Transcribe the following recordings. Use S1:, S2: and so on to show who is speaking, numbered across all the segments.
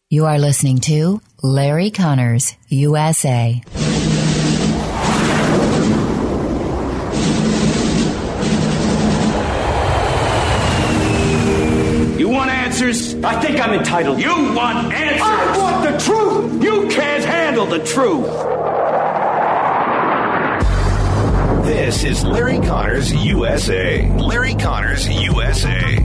S1: You are listening to Larry Connors, USA.
S2: You want answers?
S3: I think I'm entitled.
S2: You want answers?
S3: I want the truth!
S2: You can't handle the truth!
S4: This is Larry Connors, USA. Larry Connors, USA.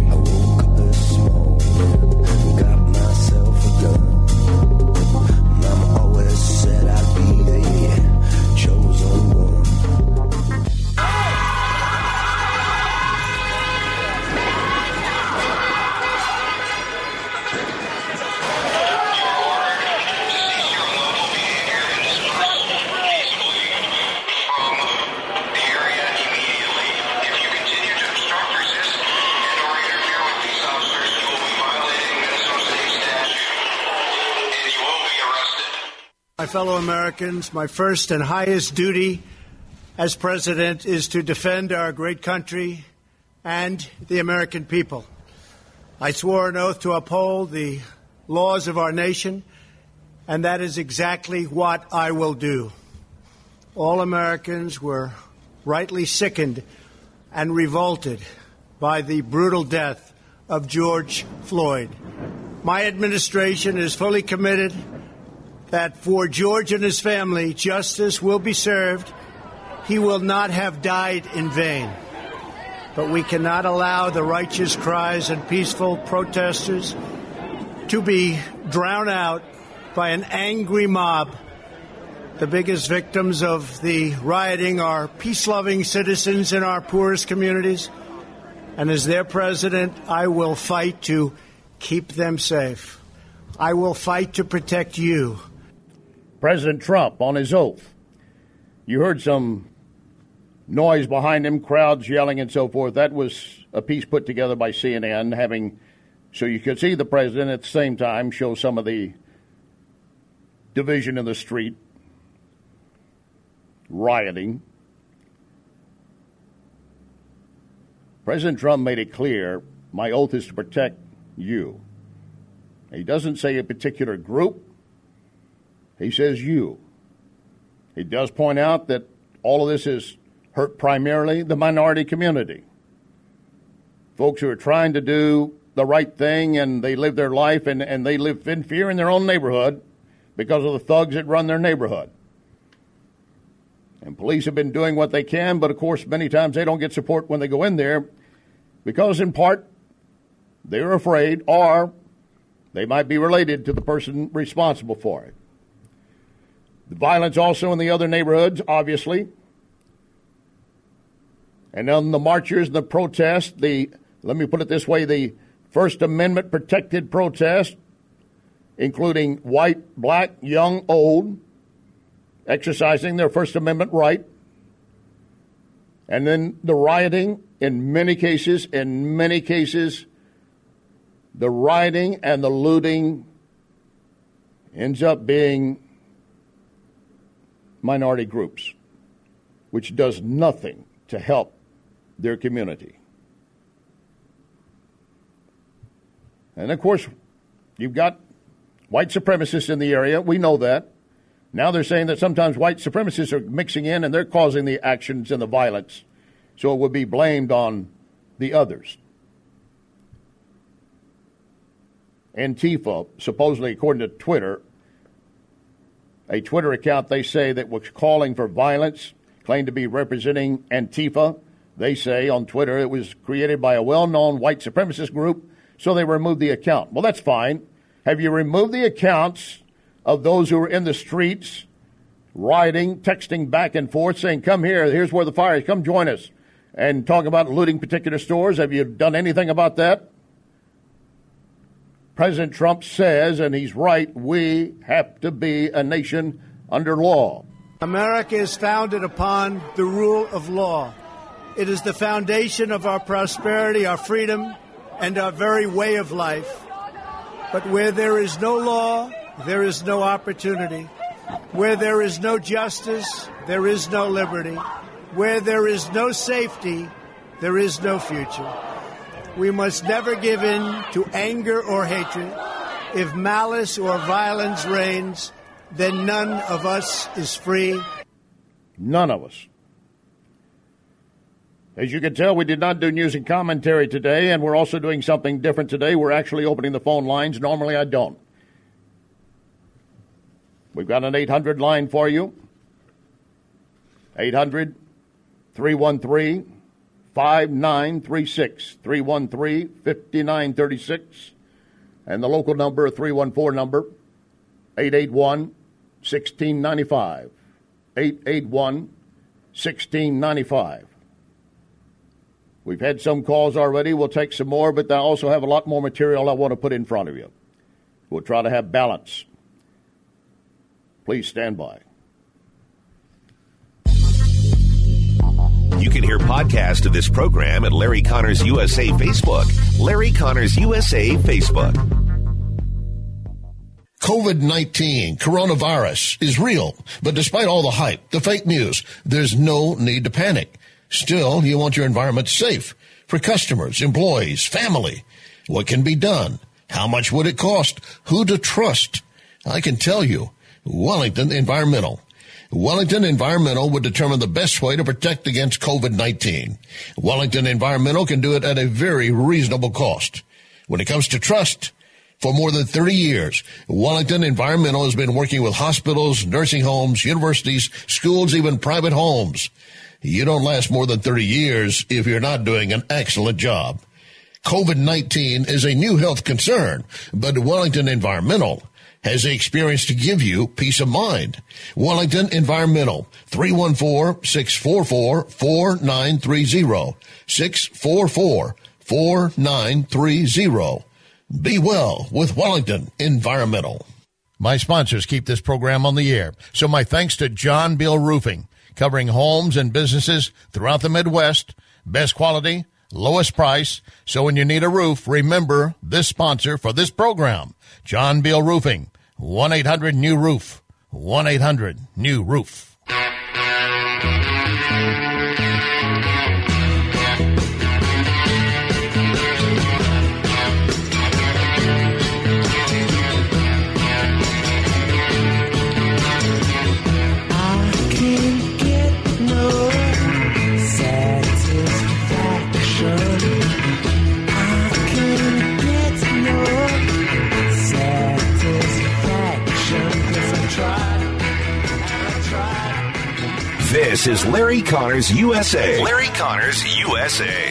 S5: My fellow Americans, my first and highest duty as president is to defend our great country and the American people. I swore an oath to uphold the laws of our nation, and that is exactly what I will do. All Americans were rightly sickened and revolted by the brutal death of George Floyd. My administration is fully committed that for George and his family, justice will be served. He will not have died in vain. But we cannot allow the righteous cries and peaceful protesters to be drowned out by an angry mob. The biggest victims of the rioting are peace-loving citizens in our poorest communities. And as their president, I will fight to keep them safe. I will fight to protect you.
S6: President Trump on his oath. You heard some noise behind him, crowds yelling and so forth. That was a piece put together by CNN, so you could see the president at the same time show some of the division in the street, rioting. President Trump made it clear, my oath is to protect you. He doesn't say a particular group. He says you. He does point out that all of this has hurt primarily the minority community. Folks who are trying to do the right thing and they live their life and they live in fear in their own neighborhood because of the thugs that run their neighborhood. And police have been doing what they can, but of course many times they don't get support when they go in there because in part they're afraid or they might be related to the person responsible for it. The violence also in the other neighborhoods, obviously. And then the marchers and the protests, let me put it this way, the First Amendment protected protest, including white, black, young, old, exercising their First Amendment right. And then the rioting in many cases, the rioting and the looting ends up being minority groups, which does nothing to help their community. And of course, you've got white supremacists in the area. We know that. Now they're saying that sometimes white supremacists are mixing in and they're causing the actions and the violence. So it would be blamed on the others. Antifa, supposedly according to Twitter, a Twitter account they say that was calling for violence, claimed to be representing Antifa. They say on Twitter it was created by a well-known white supremacist group, so they removed the account. Well, that's fine. Have you removed the accounts of those who are in the streets, rioting, texting back and forth, saying, come here, here's where the fire is, come join us, and talk about looting particular stores? Have you done anything about that? President Trump says, and he's right, we have to be a nation under law.
S5: America is founded upon the rule of law. It is the foundation of our prosperity, our freedom, and our very way of life. But where there is no law, there is no opportunity. Where there is no justice, there is no liberty. Where there is no safety, there is no future. We must never give in to anger or hatred. If malice or violence reigns, then none of us is free.
S6: None of us. As you can tell, we did not do news and commentary today, and we're also doing something different today. We're actually opening the phone lines. Normally I don't. We've got an 800 line for you. 800-313-5936. 313-5936. And the local number, 314 number, 881-1695. 881-1695. We've had some calls already. We'll take some more, but I also have a lot more material I want to put in front of you. We'll try to have balance. Please stand by.
S4: You can hear podcasts of this program at Larry Connors USA Facebook. Larry Connors USA Facebook.
S7: COVID-19, coronavirus, is real. But despite all the hype, the fake news, there's no need to panic. Still, you want your environment safe for customers, employees, family. What can be done? How much would it cost? Who to trust? I can tell you, Wellington Environmental. Wellington Environmental would determine the best way to protect against COVID-19. Wellington Environmental can do it at a very reasonable cost. When it comes to trust, for more than 30 years, Wellington Environmental has been working with hospitals, nursing homes, universities, schools, even private homes. You don't last more than 30 years if you're not doing an excellent job. COVID-19 is a new health concern, but Wellington Environmental has the experience to give you peace of mind. Wellington Environmental, 314-644-4930, 644-4930. Be well with Wellington Environmental. My sponsors keep this program on the air, so my thanks to John Beal Roofing, covering homes and businesses throughout the Midwest. Best quality, lowest price. So when you need a roof, remember this sponsor for this program, John Beal Roofing, 1-800-NEW-ROOF, 1-800-NEW-ROOF.
S4: This is Larry Connors USA. Larry Connors USA.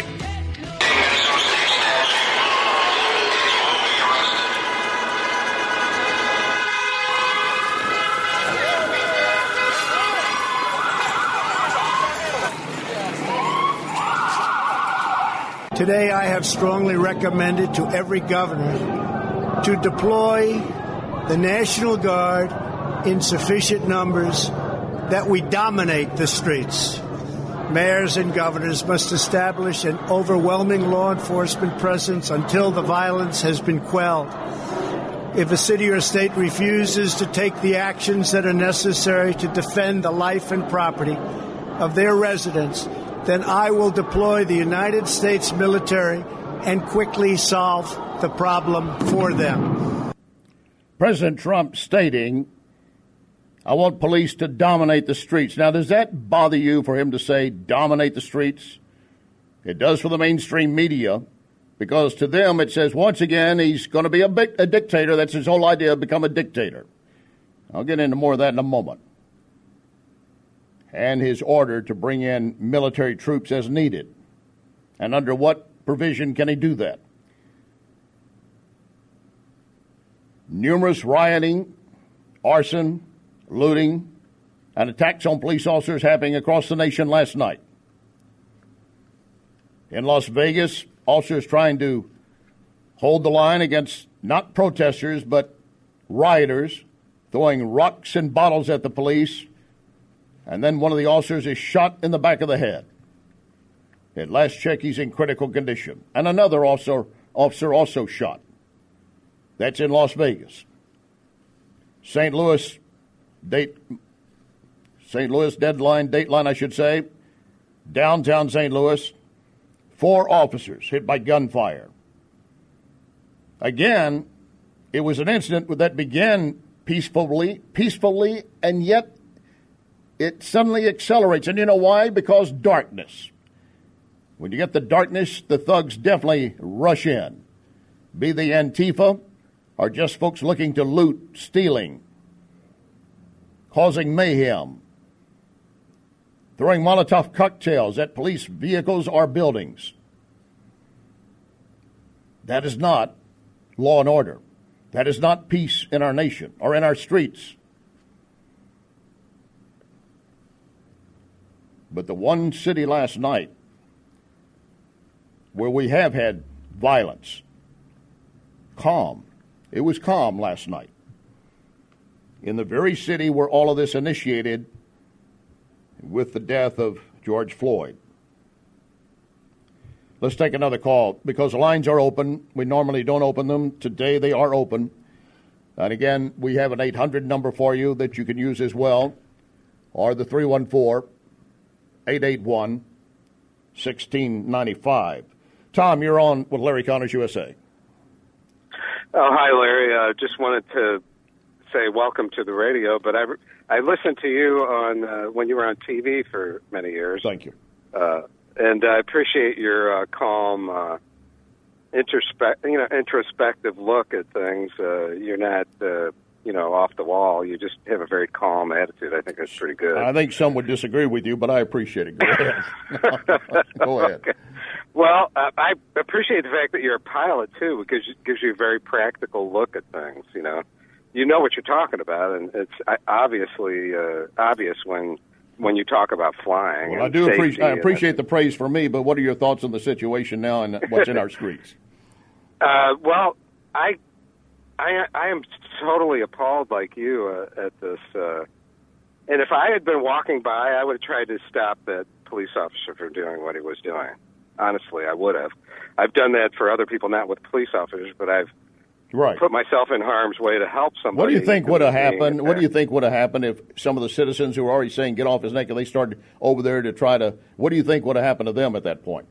S5: Today, I have strongly recommended to every governor to deploy the National Guard in sufficient numbers that we dominate the streets. Mayors and governors must establish an overwhelming law enforcement presence until the violence has been quelled. If a city or state refuses to take the actions that are necessary to defend the life and property of their residents, then I will deploy the United States military and quickly solve the problem for them.
S6: President Trump stating, I want police to dominate the streets. Now, does that bother you for him to say dominate the streets? It does for the mainstream media, because to them it says, once again, he's going to be a dictator. That's his whole idea, become a dictator. I'll get into more of that in a moment. And his order to bring in military troops as needed. And under what provision can he do that? Numerous rioting, arson, looting, and attacks on police officers happening across the nation last night. In Las Vegas, officers trying to hold the line against not protesters, but rioters, throwing rocks and bottles at the police, and then one of the officers is shot in the back of the head. At last check, he's in critical condition. And another officer also shot. That's in Las Vegas. St. Louis, Dateline, I should say, downtown St. Louis, 4 officers hit by gunfire. Again, It was an incident that began peacefully, and yet it suddenly accelerates. And you know why? Because darkness. When you get the darkness, the thugs definitely rush in. Be they Antifa or just folks looking to loot, stealing, causing mayhem, throwing Molotov cocktails at police vehicles or buildings. That is not law and order. That is not peace in our nation or in our streets. But the one city last night where we have had violence, calm. It was calm last night. In the very city where all of this initiated with the death of George Floyd. Let's take another call because the lines are open. We normally don't open them. Today they are open. And again, we have an 800 number for you that you can use as well, or the 314-881-1695. Tom, you're on with Larry Connors USA.
S8: Oh, hi, Larry. Just wanted to say welcome to the radio, but I listened to you on when you were on TV for many years.
S6: Thank you.
S8: And I appreciate your calm, introspective look at things. You're not, off the wall. You just have a very calm attitude. I think that's pretty good.
S6: I think some would disagree with you, but I appreciate it. Go ahead. Go ahead.
S8: Okay. Well, I appreciate the fact that you're a pilot, too, because it gives you a very practical look at things, You know what you're talking about, and it's obviously obvious when you talk about flying.
S6: Well, I appreciate the praise for me, but what are your thoughts on the situation now and what's in our streets?
S8: Well, I am totally appalled like you at this. And if I had been walking by, I would have tried to stop that police officer from doing what he was doing. Honestly, I would have. I've done that for other people, not with police officers, but I've put myself in harm's way to help somebody.
S6: What do you think would have happened? What do you think would have happened if some of the citizens who were already saying get off his neck and they started over there to try to? What do you think would have happened to them at that point?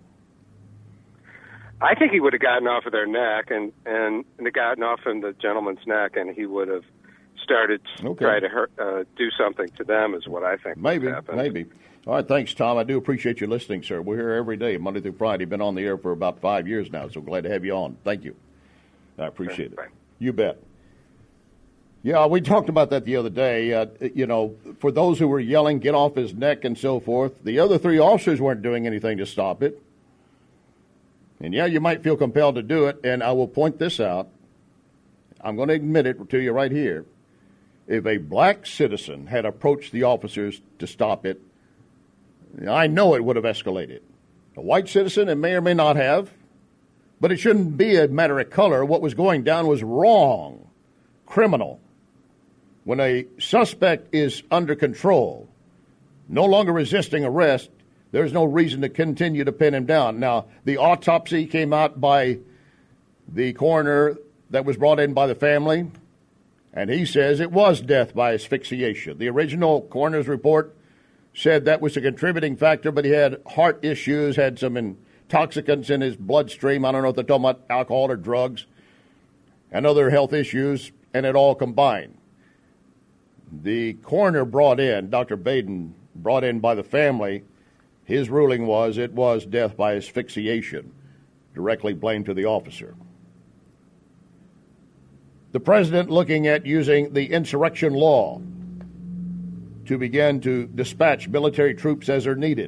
S8: I think he would have gotten off of their neck and gotten off in the gentleman's neck, and he would have started to try to do something to them. Is what I think.
S6: Maybe.
S8: Happened.
S6: All right, thanks, Tom. I do appreciate you listening, sir. We're here every day, Monday through Friday. Been on the air for about 5 years now, so glad to have you on. Thank you. I appreciate it.
S8: Bye.
S6: You bet. Yeah, we talked about that the other day. For those who were yelling, get off his neck and so forth, the other three officers weren't doing anything to stop it. And, yeah, you might feel compelled to do it, and I will point this out. I'm going to admit it to you right here. If a black citizen had approached the officers to stop it, I know it would have escalated. A white citizen, it may or may not have, but it shouldn't be a matter of color. What was going down was wrong, criminal. When a suspect is under control, no longer resisting arrest, there's no reason to continue to pin him down. Now, the autopsy came out by the coroner that was brought in by the family, and he says it was death by asphyxiation. The original coroner's report said that was a contributing factor, but he had heart issues, had some intoxicants in his bloodstream. I don't know if they're talking about alcohol or drugs and other health issues, and it all combined. The coroner brought in, Dr. Baden, brought in by the family, his ruling was it was death by asphyxiation, directly blamed to the officer. The president looking at using the insurrection law to begin to dispatch military troops as are needed.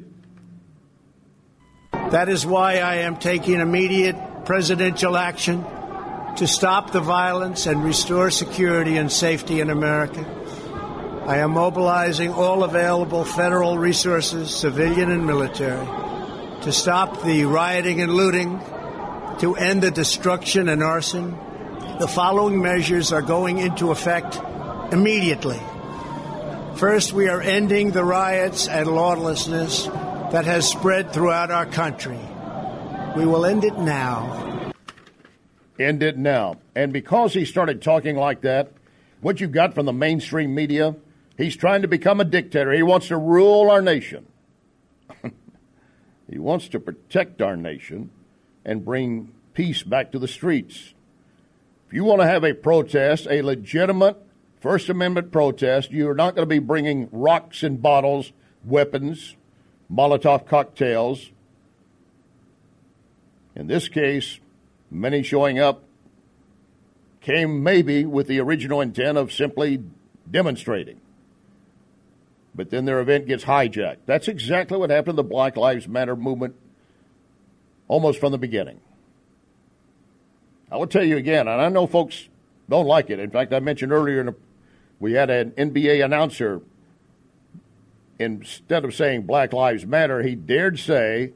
S5: That is why I am taking immediate presidential action to stop the violence and restore security and safety in America. I am mobilizing all available federal resources, civilian and military, to stop the rioting and looting, to end the destruction and arson. The following measures are going into effect immediately. First, we are ending the riots and lawlessness that has spread throughout our country. We will end it now.
S6: End it now. And because he started talking like that, what you got from the mainstream media, he's trying to become a dictator. He wants to rule our nation. He wants to protect our nation and bring peace back to the streets. If you want to have a protest, a legitimate First Amendment protest, you're not going to be bringing rocks and bottles, weapons, Molotov cocktails. In this case, many showing up came maybe with the original intent of simply demonstrating. But then their event gets hijacked. That's exactly what happened to the Black Lives Matter movement almost from the beginning. I will tell you again, and I know folks don't like it. In fact, I mentioned earlier we had an NBA announcer, instead of saying Black Lives Matter, he dared say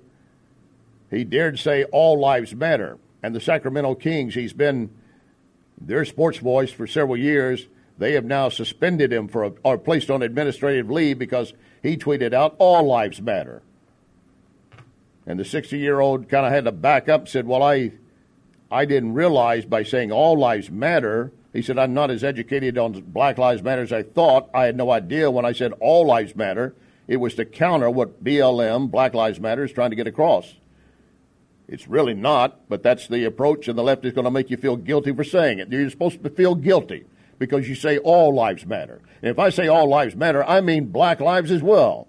S6: all lives matter. And the Sacramento Kings, he's been their sports voice for several years. They have now suspended him or placed on administrative leave because he tweeted out all lives matter. And the 60-year-old kind of had to back up and said, well, I didn't realize by saying all lives matter. He said, I'm not as educated on Black Lives Matter as I thought. I had no idea when I said all lives matter, it was to counter what BLM, Black Lives Matter, is trying to get across. It's really not, but that's the approach, and the left is going to make you feel guilty for saying it. You're supposed to feel guilty because you say all lives matter. And if I say all lives matter, I mean black lives as well.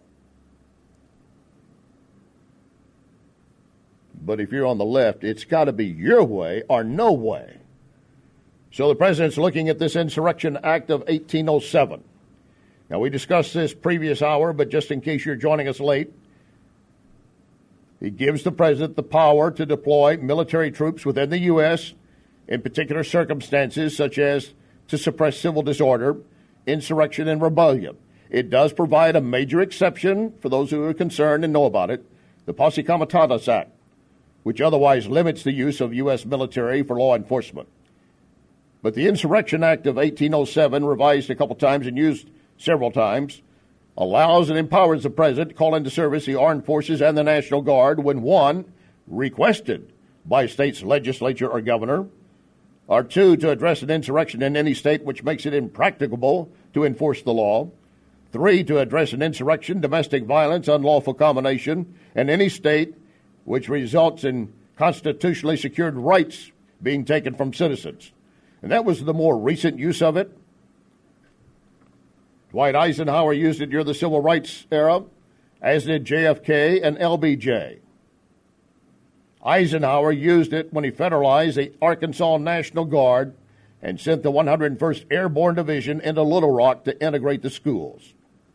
S6: But if you're on the left, it's got to be your way or no way. So the president's looking at this Insurrection Act of 1807. Now, we discussed this previous hour, but just in case you're joining us late, he gives the president the power to deploy military troops within the U.S. in particular circumstances, such as to suppress civil disorder, insurrection, and rebellion. It does provide a major exception for those who are concerned and know about it, the Posse Comitatus Act, which otherwise limits the use of U.S. military for law enforcement. But the Insurrection Act of 1807, revised a couple times and used several times, allows and empowers the president to call into service the armed forces and the National Guard when, one, requested by a state's legislature or governor, or two, to address an insurrection in any state which makes it impracticable to enforce the law, three, to address an insurrection, domestic violence, unlawful combination, in any state which results in constitutionally secured rights being taken from citizens. And that was the more recent use of it. Dwight Eisenhower used it during the Civil Rights era, as did JFK and LBJ. Eisenhower used it when he federalized the Arkansas National Guard and sent the 101st Airborne Division into Little Rock to integrate the schools.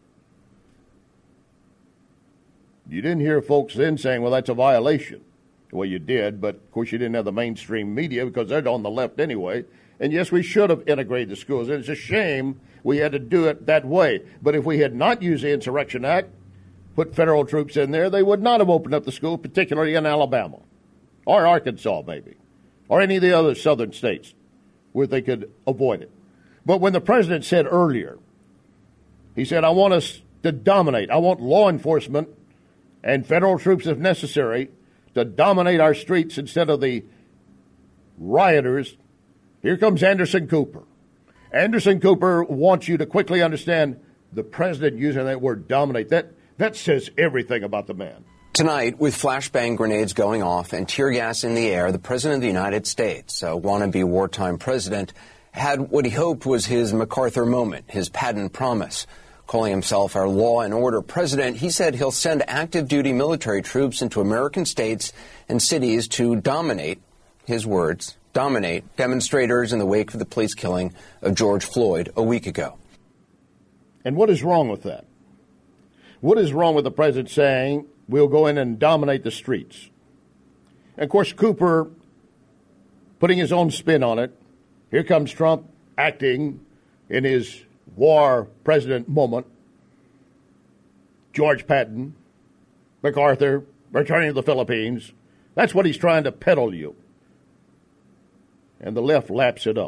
S6: You didn't hear folks then saying, well, that's a violation. Well, you did, but of course you didn't have the mainstream media because they're on the left anyway. And yes, we should have integrated the schools. And it's a shame we had to do it that way. But if we had not used the Insurrection Act, put federal troops in there, they would not have opened up the school, particularly in Alabama or Arkansas maybe, or any of the other southern states where they could avoid it. But when the president said earlier, he said, I want us to dominate. I want law enforcement and federal troops, if necessary, to dominate our streets instead of the rioters. Here comes Anderson Cooper. Anderson Cooper wants you to quickly understand the president using that word dominate. That says everything about the man.
S9: Tonight, with flashbang grenades going off and tear gas in the air, the President of the United States, a wannabe wartime president, had what he hoped was his MacArthur moment, his patent promise. Calling himself our law and order president, he said he'll send active duty military troops into American states and cities to dominate, his words, dominate demonstrators in the wake of the police killing of George Floyd a week ago.
S6: And what is wrong with that? What is wrong with the president saying we'll go in and dominate the streets? And of course, Cooper putting his own spin on it. Here comes Trump acting in his war president moment. George Patton, MacArthur, returning to the Philippines. That's what he's trying to peddle you. And the left laps it up.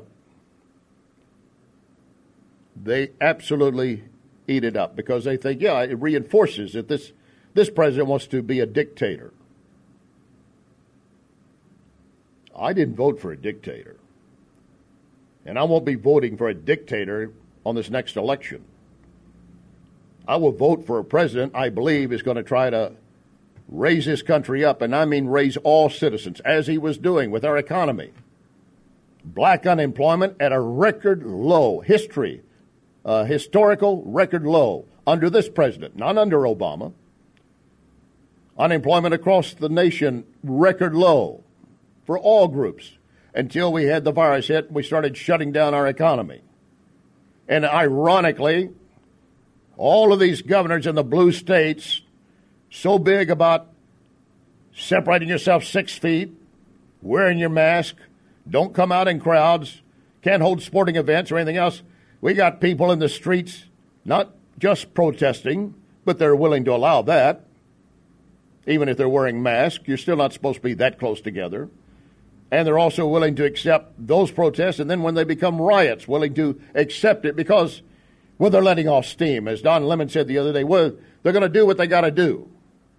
S6: They absolutely eat it up because they think, yeah, it reinforces that this president wants to be a dictator. I didn't vote for a dictator. And I won't be voting for a dictator on this next election. I will vote for a president I believe is going to try to raise this country up, and I mean raise all citizens, as he was doing with our economy. Black unemployment at a record low, historical record low under this president, not under Obama. Unemployment across the nation, record low for all groups until we had the virus hit and we started shutting down our economy. And ironically, all of these governors in the blue states, so big about separating yourself 6 feet, wearing your mask, don't come out in crowds, can't hold sporting events or anything else. We got people in the streets not just protesting, but they're willing to allow that. Even if they're wearing masks, you're still not supposed to be that close together. And they're also willing to accept those protests, and then when they become riots, willing to accept it because, well, they're letting off steam. As Don Lemon said the other day, well, they're going to do what they got to do.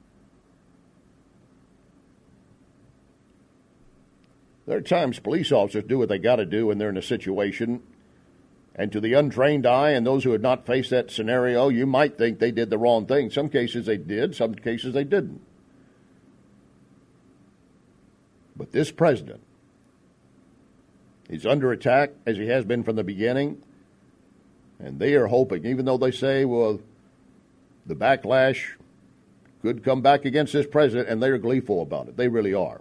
S6: There are times police officers do what they got to do when they're in a situation, and to the untrained eye and those who had not faced that scenario, you might think they did the wrong thing. Some cases they did, some cases they didn't. But this president is under attack, as he has been from the beginning, and they are hoping, even though they say, well, the backlash could come back against this president, and they're gleeful about it. They really are.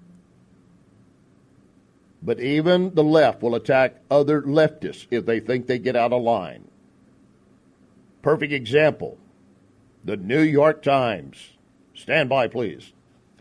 S6: But even the left will attack other leftists if they think they get out of line. Perfect example, the New York Times. Stand by, please.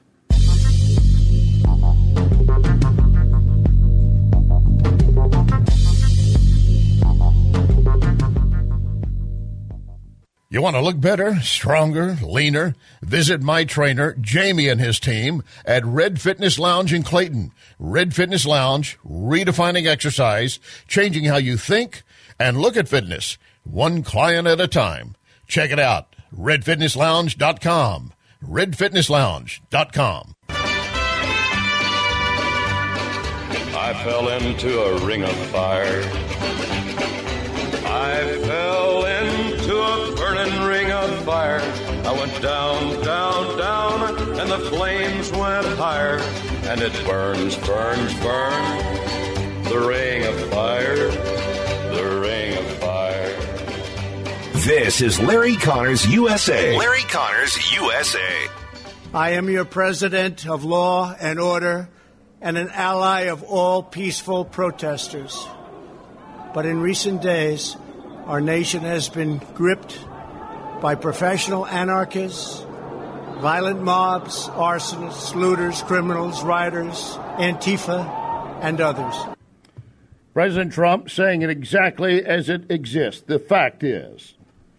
S7: You want to look better, stronger, leaner? Visit my trainer, Jamie, and his team at Red Fitness Lounge in Clayton. Red Fitness Lounge, redefining exercise, changing how you think and look at fitness, one client at a time. Check it out, redfitnesslounge.com. redfitnesslounge.com.
S10: I fell into a ring of fire. I fell into a burning ring of fire. I went down, down, down, and the flames went higher. And it burns, burns, burns. The ring of fire, the ring of fire.
S4: This is Larry Connors USA. Larry Connors USA.
S5: I am your president of law and order and an ally of all peaceful protesters. But in recent days, our nation has been gripped by professional anarchists, violent mobs, arsonists, looters, criminals, rioters, Antifa, and others.
S6: President Trump saying it exactly as it exists. The fact is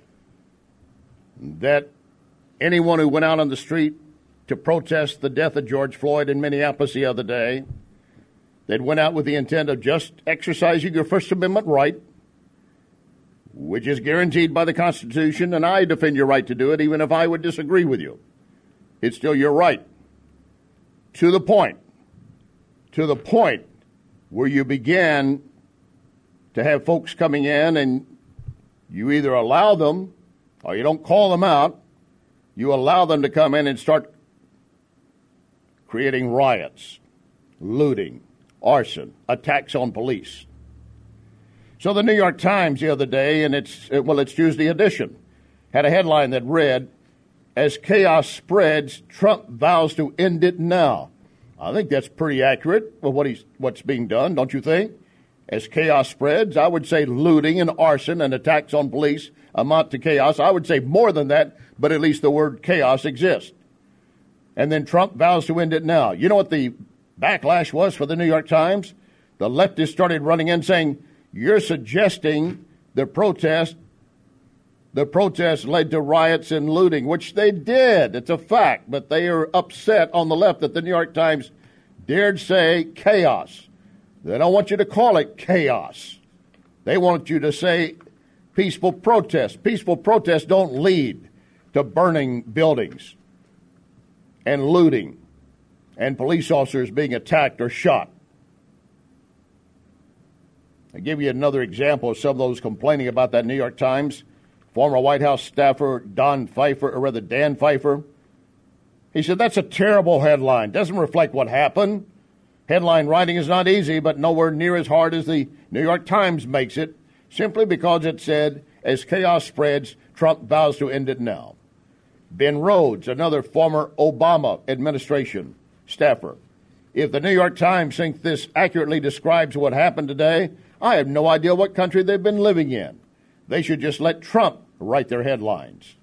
S6: that anyone who went out on the street to protest the death of George Floyd in Minneapolis the other day, that went out with the intent of just exercising your First Amendment right, which is guaranteed by the Constitution, and I defend your right to do it, even if I would disagree with you. It's still your right. To the point where you begin to have folks coming in and you either allow them or you don't call them out, you allow them to come in and start creating riots, looting, arson, attacks on police. So the New York Times the other day, and it's Tuesday edition, had a headline that read, "As chaos spreads, Trump vows to end it now." I think that's pretty accurate with what's being done, don't you think? As chaos spreads, I would say looting and arson and attacks on police amount to chaos. I would say more than that, but at least the word chaos exists. And then Trump vows to end it now. You know what the backlash was for the New York Times? The leftists started running in saying, you're suggesting the protest led to riots and looting, which they did. It's a fact. But they are upset on the left that the New York Times dared say chaos. They don't want you to call it chaos. They want you to say peaceful protest. Peaceful protests don't lead to burning buildings and looting and police officers being attacked or shot. I'll give you another example of some of those complaining about that New York Times. Former White House staffer Dan Pfeiffer. He said, that's a terrible headline. Doesn't reflect what happened. Headline writing is not easy, but nowhere near as hard as the New York Times makes it, simply because it said, as chaos spreads, Trump vows to end it now. Ben Rhodes, another former Obama administration staffer. If the New York Times thinks this accurately describes what happened today, I have no idea what country they've been living in. They should just let Trump write their headlines.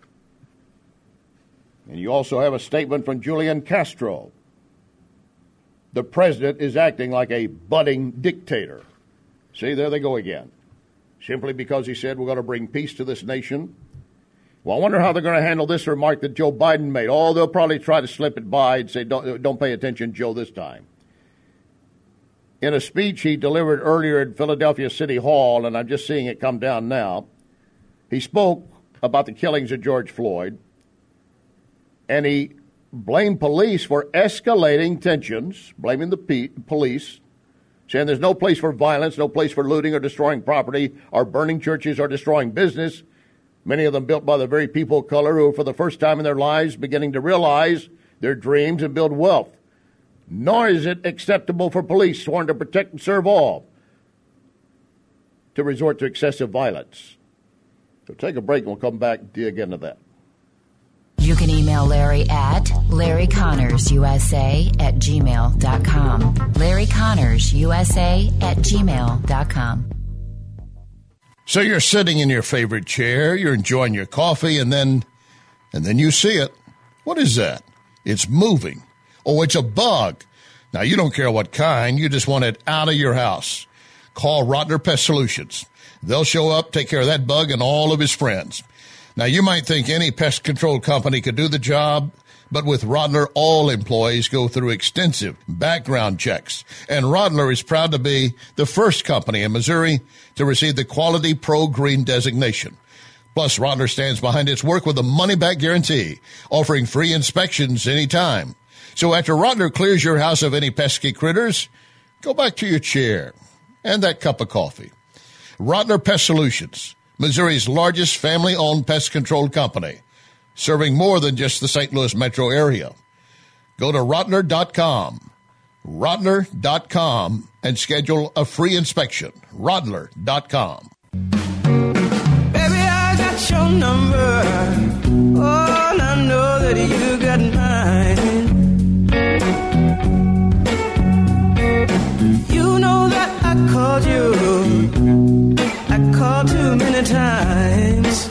S6: And you also have a statement from Julian Castro. The president is acting like a budding dictator. See, there they go again. Simply because he said we're going to bring peace to this nation. Well, I wonder how they're going to handle this remark that Joe Biden made. Oh, they'll probably try to slip it by and say, don't pay attention, Joe, this time. In a speech he delivered earlier at Philadelphia City Hall, and I'm just seeing it come down now, he spoke about the killings of George Floyd, and he blamed police for escalating tensions, blaming the police, saying there's no place for violence, no place for looting or destroying property or burning churches or destroying business, many of them built by the very people of color who are for the first time in their lives beginning to realize their dreams and build wealth. Nor is it acceptable for police sworn to protect and serve all to resort to excessive violence. So take a break and we'll come back and dig into that.
S1: You can email Larry at LarryConnorsUSA@gmail.com. LarryConnorsUSA@gmail.com.
S7: So you're sitting in your favorite chair, you're enjoying your coffee, and then you see it. What is that? It's moving. Oh, it's a bug. Now, you don't care what kind. You just want it out of your house. Call Rotner Pest Solutions. They'll show up, take care of that bug and all of his friends. Now, you might think any pest control company could do the job, but with Rotner, all employees go through extensive background checks. And Rotner is proud to be the first company in Missouri to receive the Quality Pro Green designation. Plus, Rotner stands behind its work with a money-back guarantee, offering free inspections anytime. So after Rotner clears your house of any pesky critters, go back to your chair and that cup of coffee. Rotner Pest Solutions, Missouri's largest family-owned pest control company, serving more than just the St. Louis metro area. Go to Rotner.com, Rotner.com, and schedule a free inspection. Rotner.com.
S11: Baby, I got your number. Oh, and I know that you got mine. You know that I called you. I called too many times.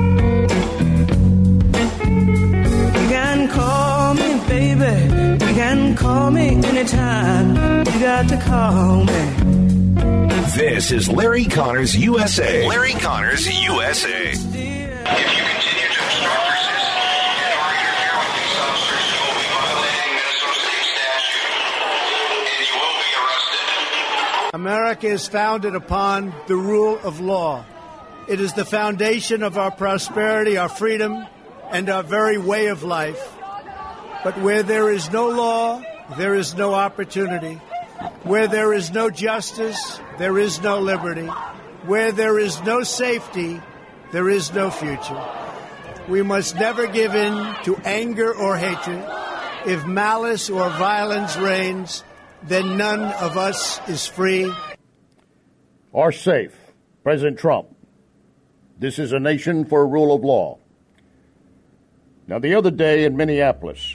S11: You can call me, baby. You can call me anytime. You got to call me.
S4: This is Larry Connors USA. Larry Connors USA. If you continue to obstruct or resist and or interfere with these officers, you will be violating Minnesota State statute, and you will be arrested.
S5: America is founded upon the rule of law. It is the foundation of our prosperity, our freedom, and our very way of life. But where there is no law, there is no opportunity. Where there is no justice, there is no liberty. Where there is no safety, there is no future. We must never give in to anger or hatred. If malice or violence reigns, then none of us is free.
S6: Or safe. President Trump. This is a nation for a rule of law. Now, the other day in Minneapolis,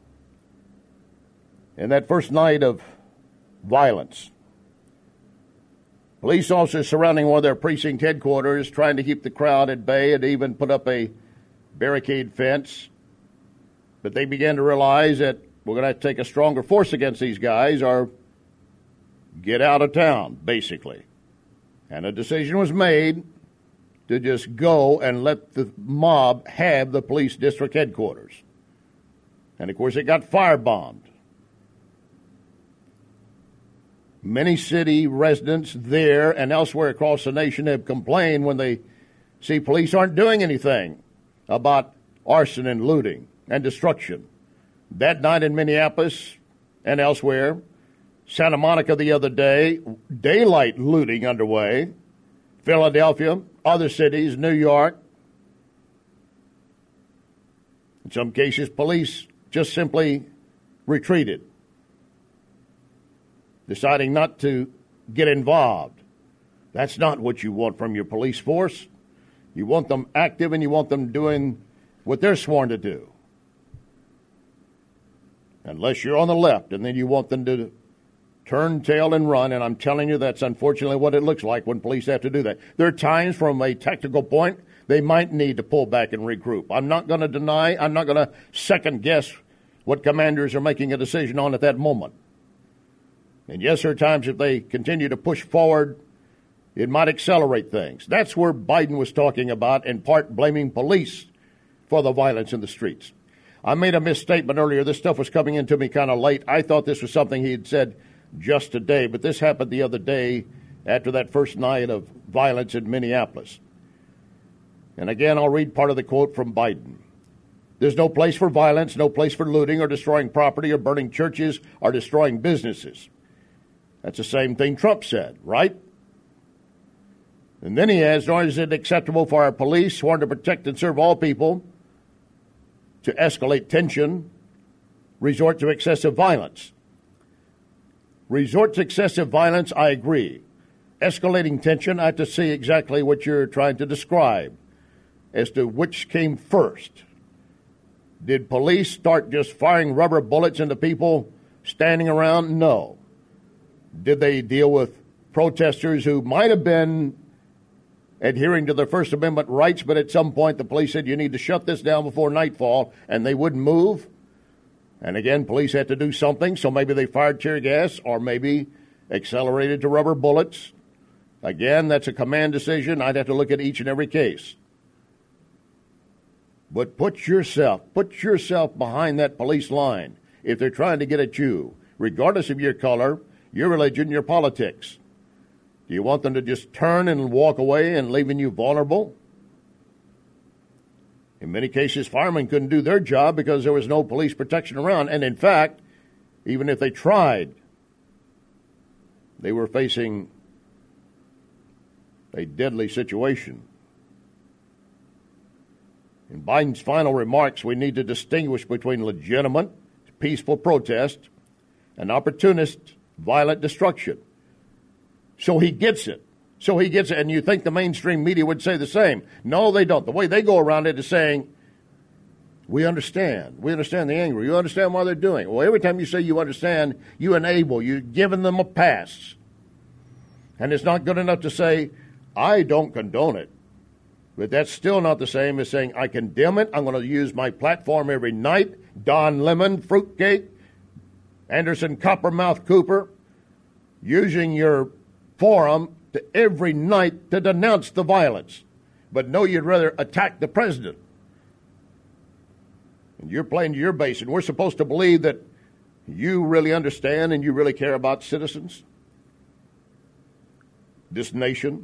S6: in that first night of violence, police officers surrounding one of their precinct headquarters trying to keep the crowd at bay and even put up a barricade fence. But they began to realize that we're going to have to take a stronger force against these guys or get out of town, basically. And a decision was made to just go and let the mob have the police district headquarters. And, of course, it got firebombed. Many city residents there and elsewhere across the nation have complained when they see police aren't doing anything about arson and looting and destruction. That night in Minneapolis and elsewhere, Santa Monica the other day, daylight looting underway. Philadelphia, other cities, New York. In some cases, police just simply retreated. deciding not to get involved. That's not what you want from your police force. You want them active and you want them doing what they're sworn to do. Unless you're on the left, and then you want them to turn tail and run, and I'm telling you that's unfortunately what it looks like when police have to do that. There are times from a tactical point they might need to pull back and regroup. I'm not going to deny, I'm not going to second guess what commanders are making a decision on at that moment. And yes, there are times if they continue to push forward, it might accelerate things. That's where Biden was talking about, in part blaming police for the violence in the streets. I made a misstatement earlier. This stuff was coming into me kind of late. I thought this was something he had said just today, but this happened the other day after that first night of violence in Minneapolis. And again, I'll read part of the quote from Biden. There's no place for violence, no place for looting or destroying property or burning churches or destroying businesses. That's the same thing Trump said, right? And then he adds, nor is it acceptable for our police, sworn to protect and serve all people, to escalate tension, resort to excessive violence. Resort to excessive violence, I agree. Escalating tension, I have to see exactly what you're trying to describe as to which came first. Did police start just firing rubber bullets into people standing around? No. Did they deal with protesters who might have been adhering to their First Amendment rights, but at some point the police said you need to shut this down before nightfall, and they wouldn't move? And again, police had to do something, so maybe they fired tear gas or maybe accelerated to rubber bullets. Again, that's a command decision. I'd have to look at each and every case. But put yourself behind that police line if they're trying to get at you, regardless of your color, your religion, your politics. Do you want them to just turn and walk away and leaving you vulnerable? In many cases, firemen couldn't do their job because there was no police protection around. And in fact, even if they tried, they were facing a deadly situation. In Biden's final remarks, we need to distinguish between legitimate, peaceful protest and opportunist, violent destruction. So he gets it. And you think the mainstream media would say the same. No, they don't. The way they go around it is saying, we understand. We understand the anger. You understand why they're doing it. Well, every time you say you understand, you enable. You're giving them a pass. And it's not good enough to say, I don't condone it. But that's still not the same as saying, I condemn it. I'm going to use my platform every night. Don Lemon, fruitcake, Anderson Coppermouth Cooper, using your forum to every night to denounce the violence. But no, you'd rather attack the president. And you're playing to your base, and we're supposed to believe that you really understand and you really care about citizens, this nation.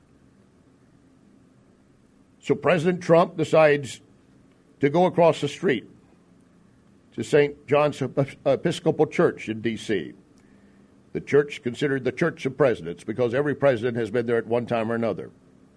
S6: So President Trump decides to go across the street to St. John's Episcopal Church in D.C., the church considered the church of presidents because every president has been there at one time or another.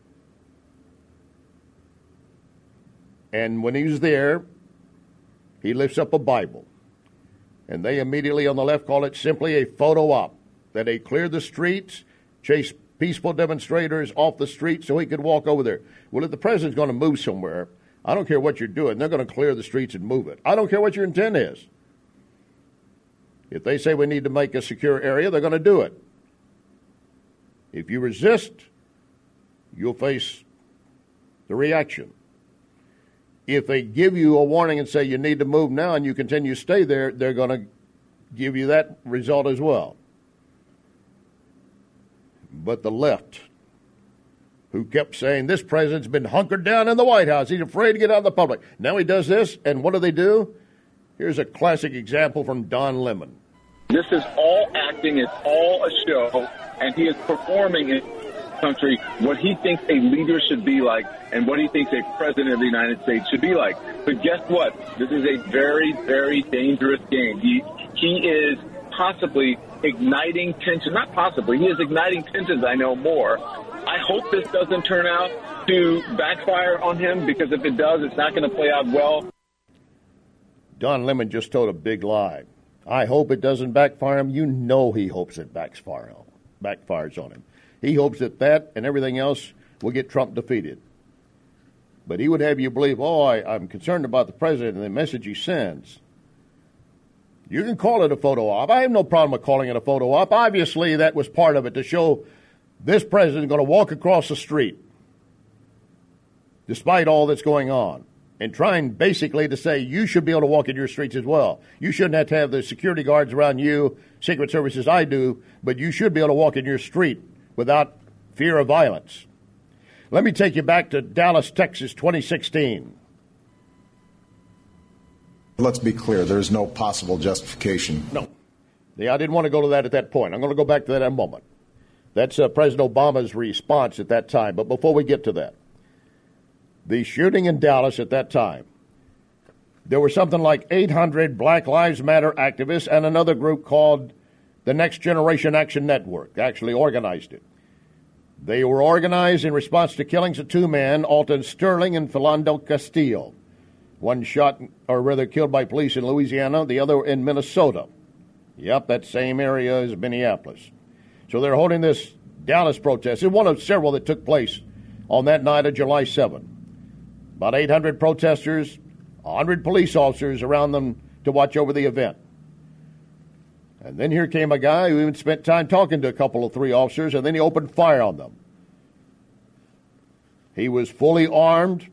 S6: And when he was there, he lifts up a Bible. And they immediately on the left call it simply a photo op, that they cleared the streets, chased peaceful demonstrators off the street so he could walk over there. Well, if the president's going to move somewhere, I don't care what you're doing. They're going to clear the streets and move it. I don't care what your intent is. If they say we need to make a secure area, they're going to do it. If you resist, you'll face the reaction. If they give you a warning and say you need to move now and you continue to stay there, they're going to give you that result as well. But the left, who kept saying this president's been hunkered down in the White House, he's afraid to get out in the public. Now he does this, and what do? Here's a classic example from Don Lemon.
S12: This is all acting, it's all a show, and he is performing in the country what he thinks a leader should be like and what he thinks a president of the United States should be like. But guess what? This is a very, very dangerous game. He is possibly igniting tension. Not possibly. He is igniting tensions, I know more. I hope this doesn't turn out to backfire on him, because if it does, it's not going to play out well.
S6: Don Lemon just told a big lie. I hope it doesn't backfire him. You know he hopes it backfires on him. He hopes that and everything else will get Trump defeated. But he would have you believe, I'm concerned about the president and the message he sends. You can call it a photo op. I have no problem with calling it a photo op. Obviously, that was part of it to show this president is going to walk across the street despite all that's going on, and trying basically to say you should be able to walk in your streets as well. You shouldn't have to have the security guards around you, Secret Service as I do, but you should be able to walk in your street without fear of violence. Let me take you back to Dallas, Texas, 2016.
S13: Let's be clear, there's no possible justification.
S6: No. I didn't want to go to that at that point. I'm going to go back to that in a moment. That's President Obama's response at that time. But before we get to that, the shooting in Dallas at that time, there were something like 800 Black Lives Matter activists and another group called the Next Generation Action Network actually organized it. They were organized in response to killings of two men, Alton Sterling and Philando Castillo. One shot, or rather killed by police in Louisiana, the other in Minnesota. Yep, that same area as Minneapolis. So they're holding this Dallas protest. It's one of several that took place on that night of July 7th. About 800 protesters, 100 police officers around them to watch over the event. And then here came a guy who even spent time talking to a couple of three officers, and then he opened fire on them. He was fully armed,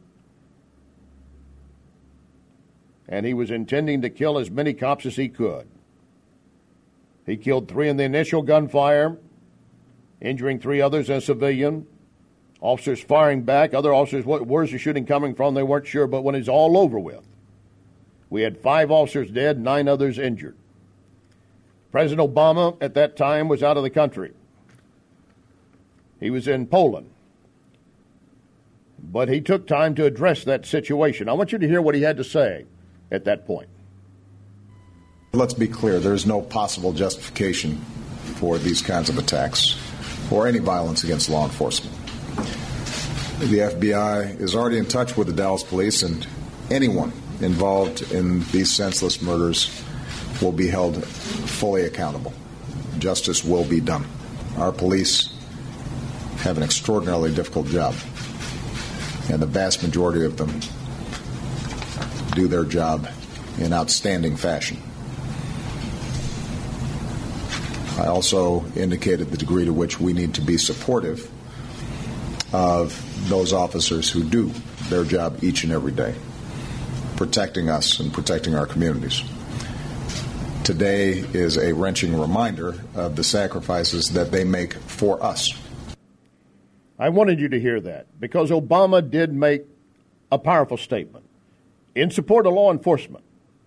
S6: and he was intending to kill as many cops as he could. He killed three in the initial gunfire, injuring three others and a civilian. Officers firing back. Other officers, where's the shooting coming from? They weren't sure, but when it's all over with, we had 5 officers dead, 9 others injured. President Obama at that time was out of the country. He was in Poland. But he took time to address that situation. I want you to hear what he had to say at that point.
S13: Let's be clear, there's no possible justification for these kinds of attacks or any violence against law enforcement. The FBI is already in touch with the Dallas police, and anyone involved in these senseless murders will be held fully accountable. Justice will be done. Our police have an extraordinarily difficult job, and the vast majority of them do their job in outstanding fashion. I also indicated the degree to which we need to be supportive of those officers who do their job each and every day, protecting us and protecting our communities. Today is a wrenching reminder of the sacrifices that they make for us.
S6: I wanted you to hear that because Obama did make a powerful statement in support of law enforcement.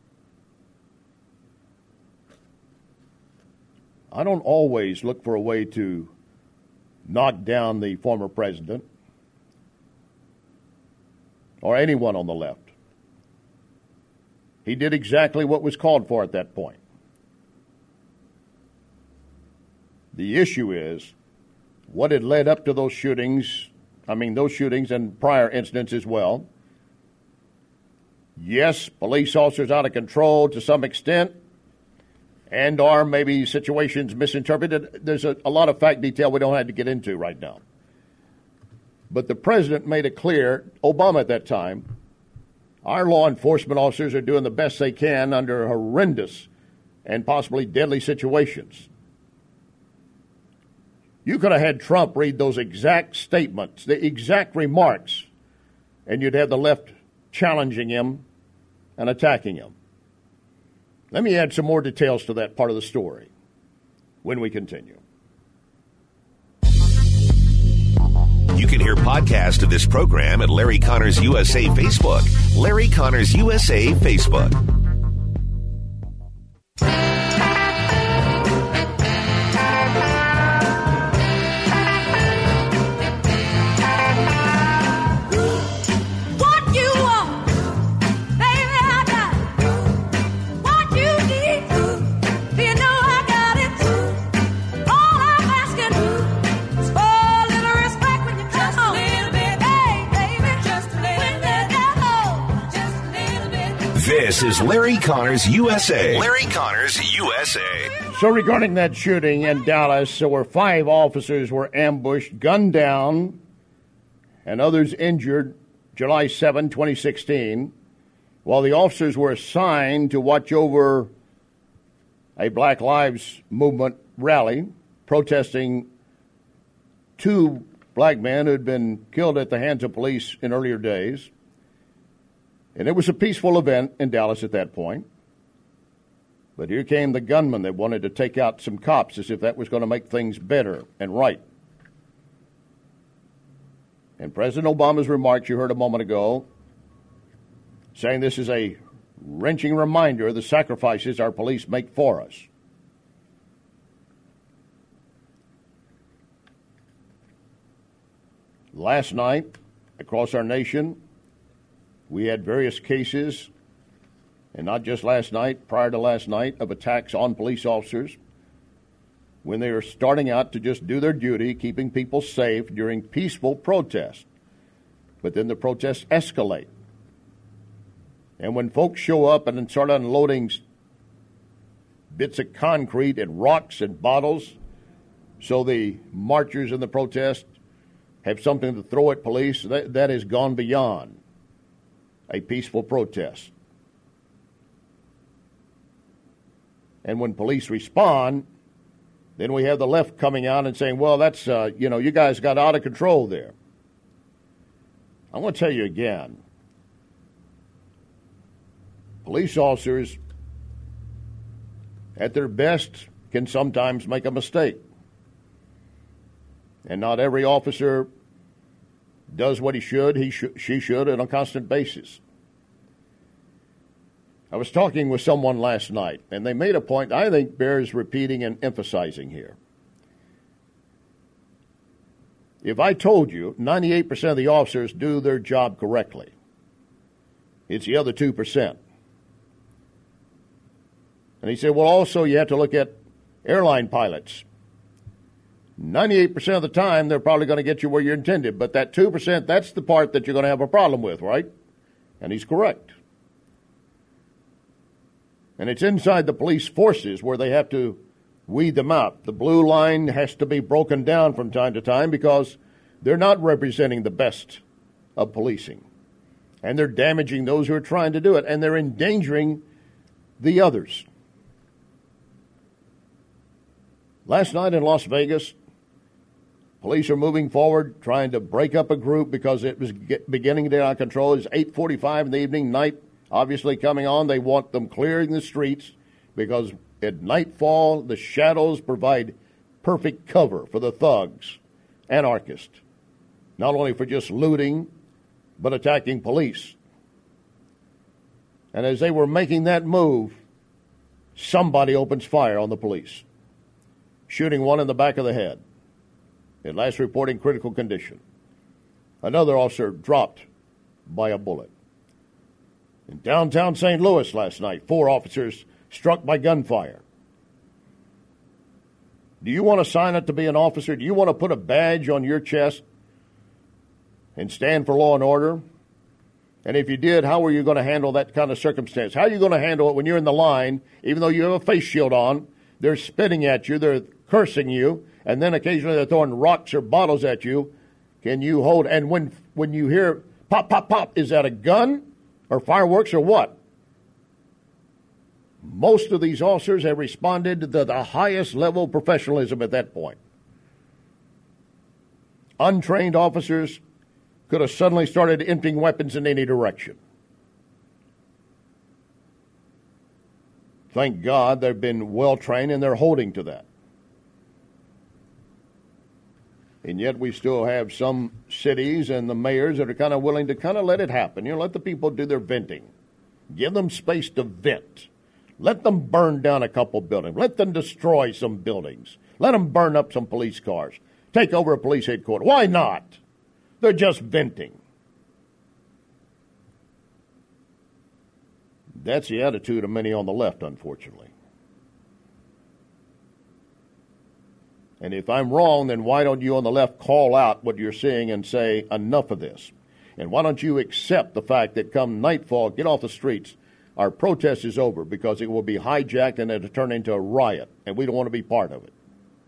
S6: I don't always look for a way to knock down the former president or anyone on the left. He did exactly what was called for at that point. The issue is what had led up to those shootings, those shootings and prior incidents as well. Yes, police officers out of control to some extent, and are maybe situations misinterpreted. There's a lot of fact detail we don't have to get into right now. But the president made it clear, Obama at that time, our law enforcement officers are doing the best they can under horrendous and possibly deadly situations. You could have had Trump read those exact statements, the exact remarks, and you'd have the left challenging him and attacking him. Let me add some more details to that part of the story when we continue.
S4: You can hear podcasts of this program at Larry Connors USA Facebook. Larry Connors USA Facebook. This is Larry Connors USA. Larry Connors USA.
S6: So regarding that shooting in Dallas, where 5 officers were ambushed, gunned down, and others injured July 7, 2016, while the officers were assigned to watch over a Black Lives Movement rally protesting 2 black men who had been killed at the hands of police in earlier days. And it was a peaceful event in Dallas at that point. But here came the gunman that wanted to take out some cops as if that was going to make things better and right. And President Obama's remarks you heard a moment ago, saying this is a wrenching reminder of the sacrifices our police make for us. Last night, across our nation, we had various cases, and not just last night, prior to last night, of attacks on police officers when they are starting out to just do their duty, keeping people safe during peaceful protests. But then the protests escalate. And when folks show up and then start unloading bits of concrete and rocks and bottles so the marchers in the protest have something to throw at police, that has gone beyond a peaceful protest. And when police respond, then we have the left coming out and saying, well, that's, you guys got out of control there. I want to tell you again, police officers, at their best, can sometimes make a mistake. And not every officer does what she should on a constant basis. I was talking with someone last night, and they made a point I think bears repeating and emphasizing here. If I told you 98% of the officers do their job correctly, it's the other 2%. And he said, well, also you have to look at airline pilots. 98% of the time, they're probably going to get you where you're intended. But that 2%, that's the part that you're going to have a problem with, right? And he's correct. And it's inside the police forces where they have to weed them out. The blue line has to be broken down from time to time because they're not representing the best of policing. And they're damaging those who are trying to do it. And they're endangering the others. Last night in Las Vegas, police are moving forward, trying to break up a group because it was beginning to get out of control. It's 8:45 in the evening, night obviously coming on. They want them clearing the streets because at nightfall, the shadows provide perfect cover for the thugs, anarchists, not only for just looting, but attacking police. And as they were making that move, somebody opens fire on the police, shooting one in the back of the head. At last report in critical condition. Another officer dropped by a bullet. In downtown St. Louis last night, 4 officers struck by gunfire. Do you want to sign up to be an officer? Do you want to put a badge on your chest and stand for law and order? And if you did, how are you going to handle that kind of circumstance? How are you going to handle it when you're in the line, even though you have a face shield on, they're spitting at you, they're cursing you, and then occasionally they're throwing rocks or bottles at you? Can you hold? And when you hear pop, pop, pop, is that a gun or fireworks or what? Most of these officers have responded to the highest level of professionalism at that point. Untrained officers could have suddenly started emptying weapons in any direction. Thank God they've been well trained and they're holding to that. And yet we still have some cities and the mayors that are kind of willing to kind of let it happen. Let the people do their venting. Give them space to vent. Let them burn down a couple buildings. Let them destroy some buildings. Let them burn up some police cars. Take over a police headquarters. Why not? They're just venting. That's the attitude of many on the left, unfortunately. And if I'm wrong, then why don't you on the left call out what you're seeing and say, enough of this? And why don't you accept the fact that come nightfall, get off the streets, our protest is over because it will be hijacked and it'll turn into a riot, and we don't want to be part of it.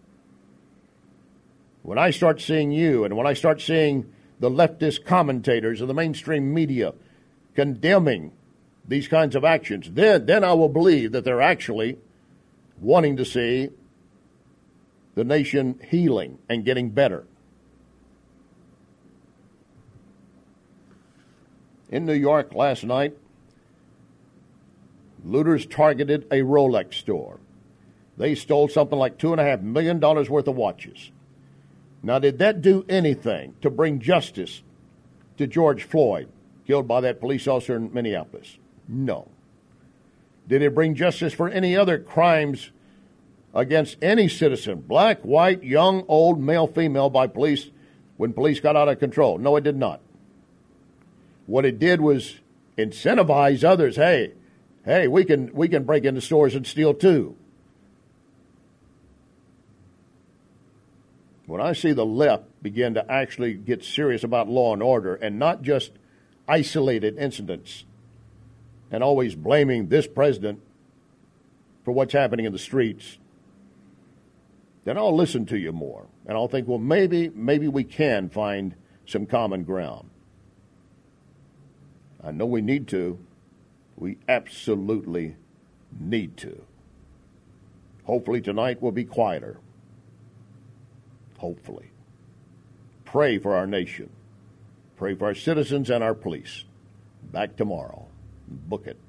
S6: When I start seeing you and when I start seeing the leftist commentators of the mainstream media condemning these kinds of actions, then I will believe that they're actually wanting to see the nation healing and getting better. In New York last night, looters targeted a Rolex store. They stole something like $2.5 million worth of watches. Now, did that do anything to bring justice to George Floyd, killed by that police officer in Minneapolis? No. Did it bring justice for any other crimes against any citizen, black, white, young, old, male, female, by police when police got out of control? No, it did not. What it did was incentivize others. Hey, we can break into stores and steal too. When I see the left begin to actually get serious about law and order and not just isolated incidents and always blaming this president for what's happening in the streets, then I'll listen to you more. And I'll think, well, maybe we can find some common ground. I know we need to. We absolutely need to. Hopefully tonight will be quieter. Hopefully. Pray for our nation. Pray for our citizens and our police. Back tomorrow. Book it.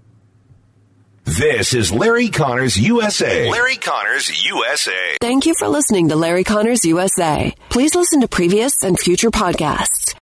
S4: This is Larry Connors USA. Larry Connors USA.
S14: Thank you for listening to Larry Connors USA. Please listen to previous and future podcasts